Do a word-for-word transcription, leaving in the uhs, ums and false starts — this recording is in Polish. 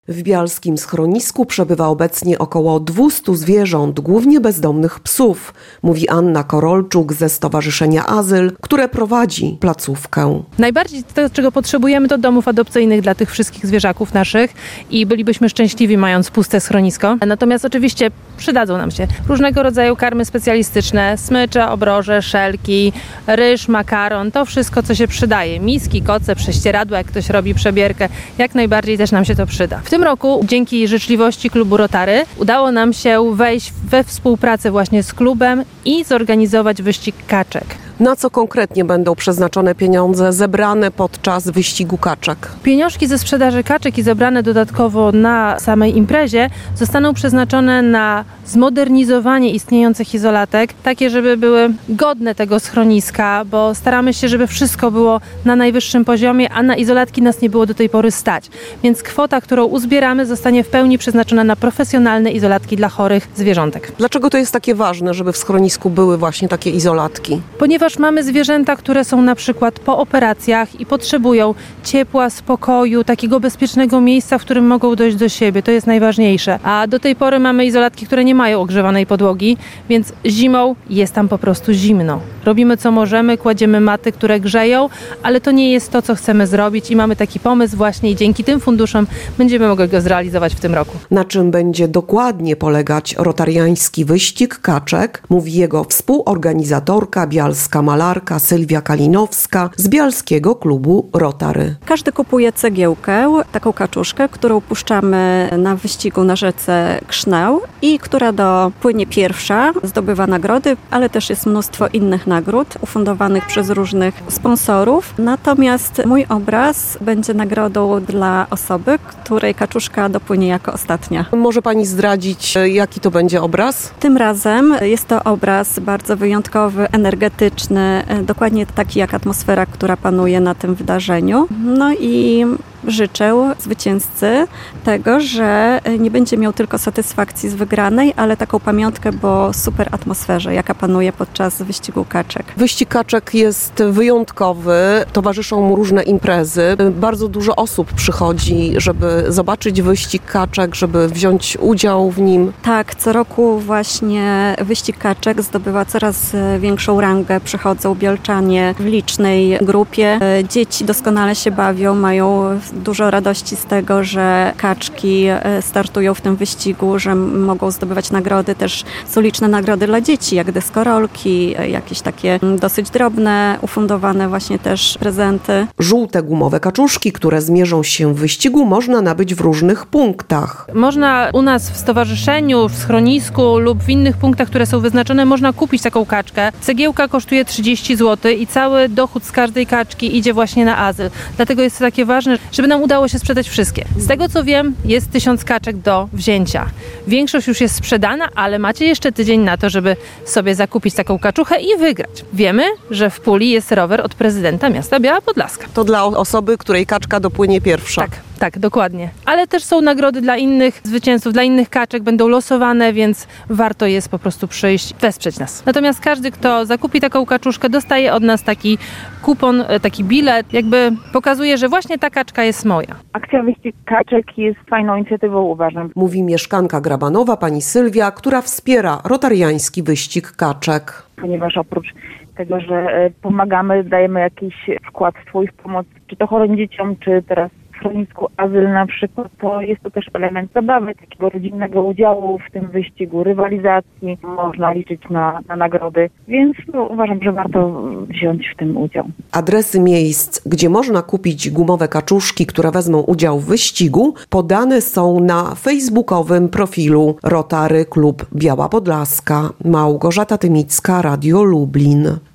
W bialskim schronisku przebywa obecnie około dwieście zwierząt, głównie bezdomnych psów, mówi Anna Korolczuk ze Stowarzyszenia Azyl, które prowadzi placówkę. Najbardziej to, czego potrzebujemy, to domów adopcyjnych dla tych wszystkich zwierzaków naszych i bylibyśmy szczęśliwi, mając puste schronisko. Natomiast oczywiście przydadzą nam się różnego rodzaju karmy specjalistyczne, smycze, obroże, szelki, ryż, makaron, to wszystko, co się przydaje. Miski, koce, prześcieradła, jak ktoś robi przebierkę, jak najbardziej też nam się to przyda. W tym roku, dzięki życzliwości klubu Rotary, udało nam się wejść we współpracę właśnie z klubem i zorganizować wyścig kaczek. Na co konkretnie będą przeznaczone pieniądze zebrane podczas wyścigu kaczek? Pieniążki ze sprzedaży kaczek i zebrane dodatkowo na samej imprezie zostaną przeznaczone na zmodernizowanie istniejących izolatek, takie, żeby były godne tego schroniska, bo staramy się, żeby wszystko było na najwyższym poziomie, a na izolatki nas nie było do tej pory stać. Więc kwota, którą uzbieramy, zostanie w pełni przeznaczona na profesjonalne izolatki dla chorych zwierzątek. Dlaczego to jest takie ważne, żeby w schronisku były właśnie takie izolatki? Ponieważ mamy zwierzęta, które są na przykład po operacjach i potrzebują ciepła, spokoju, takiego bezpiecznego miejsca, w którym mogą dojść do siebie. To jest najważniejsze. A do tej pory mamy izolatki, które nie mają ogrzewanej podłogi, więc zimą jest tam po prostu zimno. Robimy co możemy, kładziemy maty, które grzeją, ale to nie jest to, co chcemy zrobić i mamy taki pomysł właśnie i dzięki tym funduszom będziemy mogli go zrealizować w tym roku. Na czym będzie dokładnie polegać rotariański wyścig kaczek, mówi jego współorganizatorka, bialska malarka Sylwia Kalinowska z Bialskiego Klubu Rotary. Każdy kupuje cegiełkę, taką kaczuszkę, którą puszczamy na wyścigu na rzece Krzneł i która do płynie pierwsza, zdobywa nagrody, ale też jest mnóstwo innych nagród ufundowanych przez różnych sponsorów. Natomiast mój obraz będzie nagrodą dla osoby, której kaczuszka dopłynie jako ostatnia. Może pani zdradzić, jaki to będzie obraz? Tym razem jest to obraz bardzo wyjątkowy, energetyczny, dokładnie taki jak atmosfera, która panuje na tym wydarzeniu. No i życzę zwycięzcy tego, że nie będzie miał tylko satysfakcji z wygranej, ale taką pamiątkę po super atmosferze, jaka panuje podczas wyścigu kaczek. Wyścig kaczek jest wyjątkowy, towarzyszą mu różne imprezy. Bardzo dużo osób przychodzi, żeby zobaczyć wyścig kaczek, żeby wziąć udział w nim. Tak, co roku właśnie wyścig kaczek zdobywa coraz większą rangę. Przychodzą bielczanie w licznej grupie. Dzieci doskonale się bawią, mają dużo radości z tego, że kaczki startują w tym wyścigu, że mogą zdobywać nagrody. Też są liczne nagrody dla dzieci, jak deskorolki, jakieś takie dosyć drobne, ufundowane właśnie też prezenty. Żółte gumowe kaczuszki, które zmierzą się w wyścigu, można nabyć w różnych punktach. Można u nas w stowarzyszeniu, w schronisku lub w innych punktach, które są wyznaczone, można kupić taką kaczkę. Cegiełka kosztuje trzydzieści złotych i cały dochód z każdej kaczki idzie właśnie na azyl. Dlatego jest to takie ważne, żeby nam udało się sprzedać wszystkie. Z tego co wiem, jest tysiąc kaczek do wzięcia. Większość już jest sprzedana, ale macie jeszcze tydzień na to, żeby sobie zakupić taką kaczuchę i wygrać. Wiemy, że w puli jest rower od prezydenta miasta Biała Podlaska. To dla osoby, której kaczka dopłynie pierwsza. Tak. Tak, dokładnie. Ale też są nagrody dla innych zwycięzców, dla innych kaczek, będą losowane, więc warto jest po prostu przyjść, wesprzeć nas. Natomiast każdy, kto zakupi taką kaczuszkę, dostaje od nas taki kupon, taki bilet, jakby pokazuje, że właśnie ta kaczka jest moja. Akcja Wyścig Kaczek jest fajną inicjatywą, uważam. Mówi mieszkanka Grabanowa, pani Sylwia, która wspiera rotariański wyścig kaczek. Ponieważ oprócz tego, że pomagamy, dajemy jakiś wkład swój w pomoc, czy to chorym dzieciom, czy teraz w schronisku Azyl na przykład, to jest to też element zabawy, takiego rodzinnego udziału w tym wyścigu, rywalizacji. Można liczyć na, na nagrody, więc no, uważam, że warto wziąć w tym udział. Adresy miejsc, gdzie można kupić gumowe kaczuszki, które wezmą udział w wyścigu, podane są na facebookowym profilu Rotary Klub Biała Podlaska. Małgorzata Tymicka, Radio Lublin.